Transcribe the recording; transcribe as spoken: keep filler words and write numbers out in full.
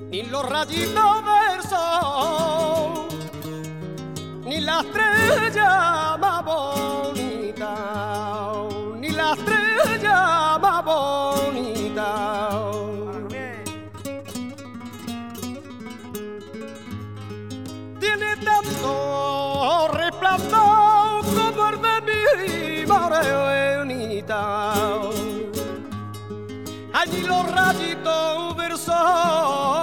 ni los rayitos del sol, ni la estrella más bonita, ni la estrella más bonita. Tiene tanto resplandor como el de mi morenita. Allí los rayitos del sol